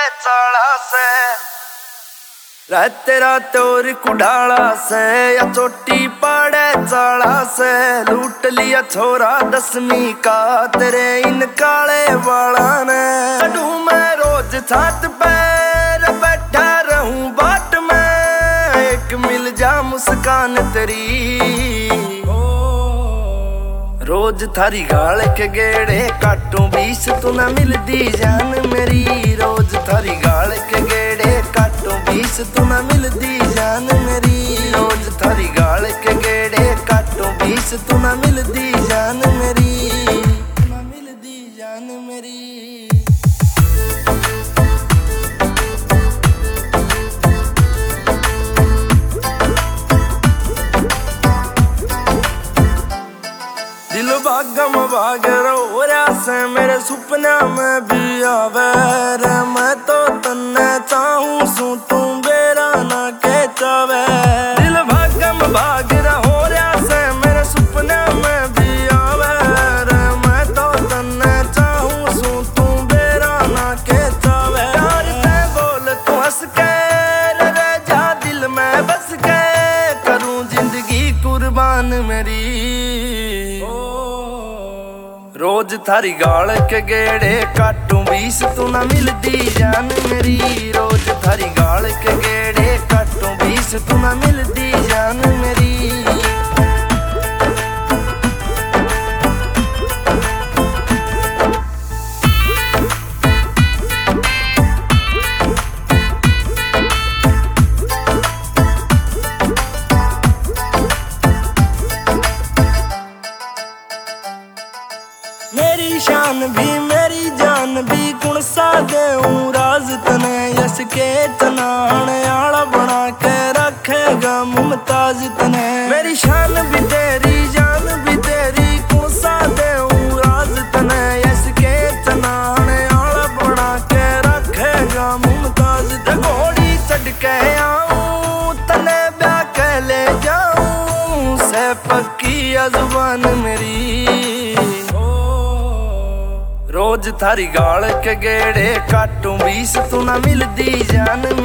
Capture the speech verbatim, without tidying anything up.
चाला से रहते रात और कुडाला से या चोटी पड़े चाला से लूट लिया छोरा दसवीं का तेरे इन काले वाला ने। कड़ू मैं रोज छात पर बैठा रहूं बाट में एक मिल जा मुस्कान तेरी। रोज थारी गाल के गेड़े काटूं बीस तू ना मिलदी जान मेरी। रोज थारी गाल के गेड़े काटूं बीस तू ना मिलदी जान मेरी। रोज थारी गाल के गेड़े काटूं बीस तू ना मिलदी जान मेरी। ना मिलदी जान मेरी। दिल भागम भाग रो रहा से मेरे सुपना में भी आवे रे। मैं तो तन्ने चाहूं सू तू बेरा ना के चावे। दिल भागम भाग हो रहा से मेरे सुपना में भी आवे रे। मैं तो तन्ने चाहूं सू तू बेरा ना के चावे। प्यार से बोल तू हंस के रे जा दिल में बस के करूं जिंदगी कुर्बान मेरी। रोज थारी गाल के गेड़े काटूं बीस तू ना मिलदी जान मेरी। रोज थारी गाल के गेड़े काटूं बीस तू ना मिलदी जान मेरी। मेरी शान भी मेरी जान भी कुण सा देऊं राज तने। यस के तनाण आला बना के रखेगा मुमताज तने। मेरी शान भी तेरी जान भी तेरी कुण सा देऊं राज तने। यस के तनाण आला बना के रखेगा मुमताज तने। घोड़ी चढ़ के आऊं तने ब्याह के ले जाऊं से पक्की जुबान मेरी। रोज थारी गाल के गेड़े काटूं बीस तू ना मिलदी जान